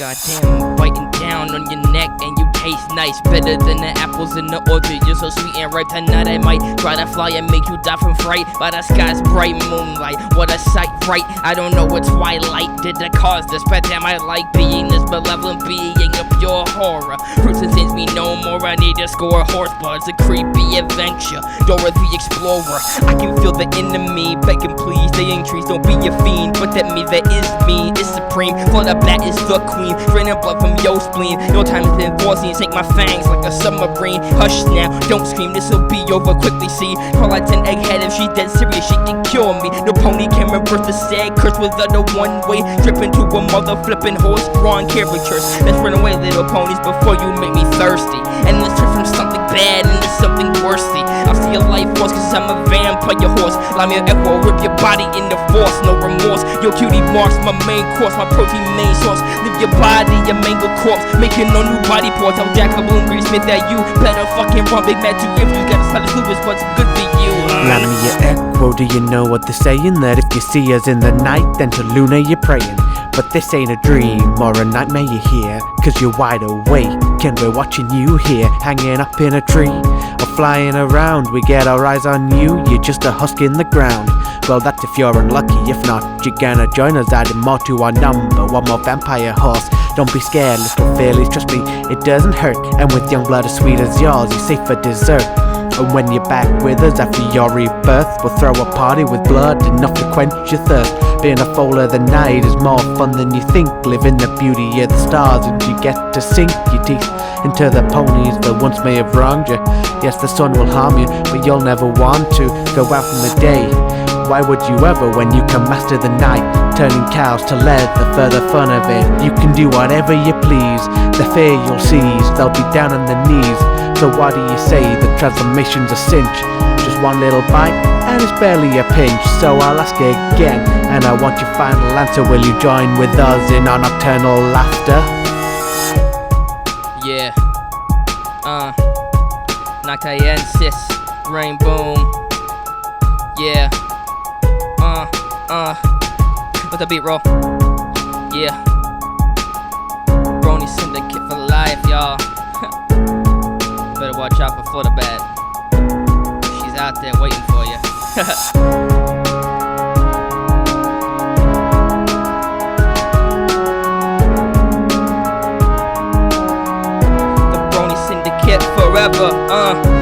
Goddamn, biting down on your neck and you taste nice, better than the apples in the orchard. You're so sweet and ripe. Tonight I might try to fly and make you die from fright by the sky's bright moonlight. What a sight, right? I don't know what twilight did to cause this, but damn, I like being this malevolent being of pure horror. Fruits and things me no more. I need to score horse bloods, a creepy adventure. Dora the Explorer. I can feel the enemy begging, please. They ain't trees, don't be a fiend, but that me that is me is supreme. For the bat is the queen, draining blood from your spleen. Your time has been foreseen, sink my fangs like a submarine. Hush now, don't scream, this'll be over quickly. See, Twilight an egghead, if she dead serious, she can cure me. No pony can reverse the sad curse without a one-way trip into a mother flipping horse-drawn caricatures. Let's run away, little ponies, before you make me thirsty. And let's turn from something bad into something worse-y. I'll see your life force, cause I'm a vampire horse. Lie me an echo, rip your body into force, no remorse. Your cutie marks my main course, my protein main source. Live your body, your mangled corpse, making no new body parts. I'll jack a balloon, grease smith at you. Better fucking run, big mad too. If you got a slightest lupus, what's good for you? Land me your echo, do you know what they're saying? That if you see us in the night, then to Luna you're praying. But this ain't a dream or a nightmare you hear, cause you're wide awake and we're watching you here, hanging up in a tree or flying around. We get our eyes on you, you're just a husk in the ground. Well, that's if you're unlucky, if not, you're gonna join us, adding more to our number. One more vampire horse. Don't be scared, little fillies, trust me, it doesn't hurt. And with young blood as sweet as yours, you're safe for dessert. And when you're back with us after your rebirth, we'll throw a party with blood enough to quench your thirst. Being a foal of the night is more fun than you think. Live in the beauty of the stars and you get to sink your teeth into the ponies that once may have wronged you. Yes, the sun will harm you, but you'll never want to go out in the day. Why would you ever when you can master the night? Turning cows to leather for the fun of it. You can do whatever you please. The fear you'll seize, they'll be down on their knees. So why do you say the transformation's a cinch? Just one little bite and it's barely a pinch. So I'll ask you again, and I want your final answer. Will you join with us in our nocturnal laughter? Yeah. Noctiensis, rain boom. Yeah. Let the beat roll. Yeah. Brony Syndicate for life, y'all. Better watch out for the bad. She's out there waiting for you. The Brony Syndicate forever.